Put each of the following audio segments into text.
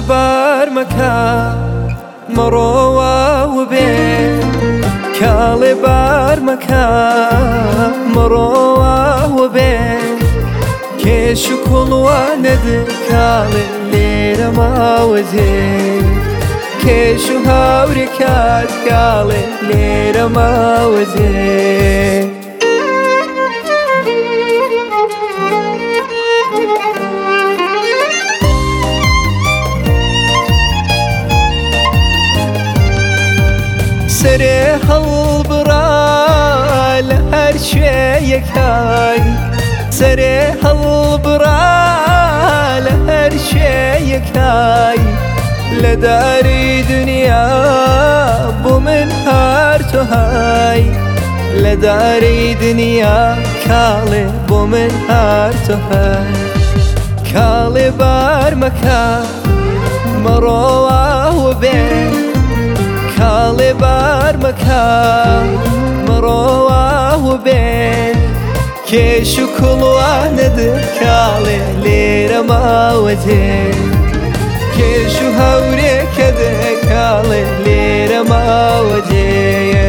بارمەکە مەڕۆوە وبێ کاڵێ بارمەکە مەڕۆوە وبێ کێش و کوڵوە نەدە کاڵێ لێرە ماوەجێ کێش و هاورێکات کاڵێ لێرە ماوەجێ سەرێ هەڵبڕا لە هەر شوێیەکای سەرێ هەڵبڕا لە هەر شوێیەکای لە داری دنیا بۆ من هەر تۆ های لە داری دنیا کاڵێ بۆ من هەر تۆ های کاڵێ بارمەکە مەڕۆوە وبێ کاڵێ بارمەکە مەڕۆوە وبێ کێش و کوڵوە نەدە کاڵێ لێرە ماوەجێ کێش و هەورێکە دە کاڵێ لێرە ماوەجێ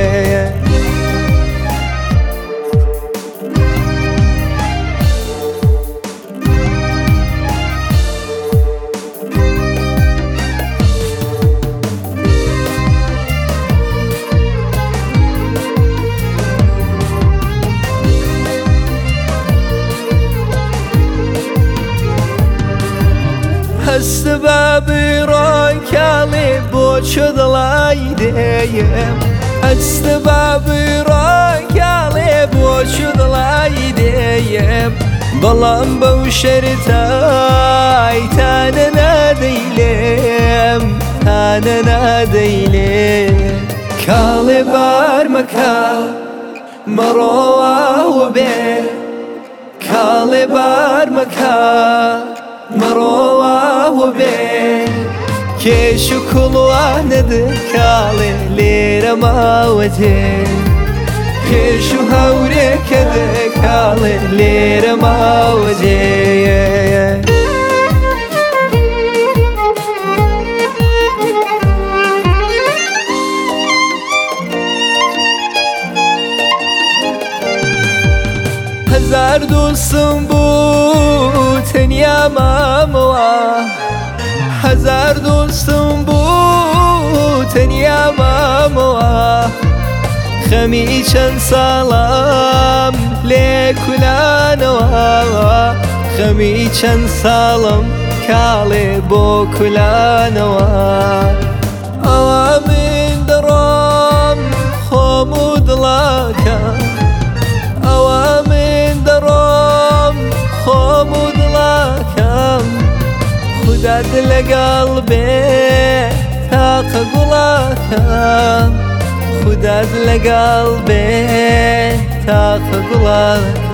هەستە بە بڕۆی کاڵێ بۆ چۆ دڵای دێم هەستە بە بڕۆی کاڵێ بۆ چۆ دڵای دێم بەڵام بەو شەرتای تانە نادەیلێم تانە نادەیلێم کاڵێ بارمەکە مەڕۆوە وبێ کاڵێ بارمەکە مەڕۆوە وبێ کێش و کوڵوە نەدە کاڵێ لێرە ماوەجێ کێش و هەورێکە دە کاڵێ لێرە ماوەجێ هەزار دۆستم بوو تەنیا مامەوە هەزار دۆستم بوو تەنیا مامەوە خەمی چەند ساڵم لێ کولانەوە خەمی چەند ساڵم کاڵێ بۆ کولانەوە ئەوە من دەڕۆم خۆم و دڵەکەم ئەوە من دەڕۆم خۆم و دڵەکەم خودات لەگەڵ بێ تاقە گوڵەکەم خودات لەگەڵ بێ تاقە گوڵەکەم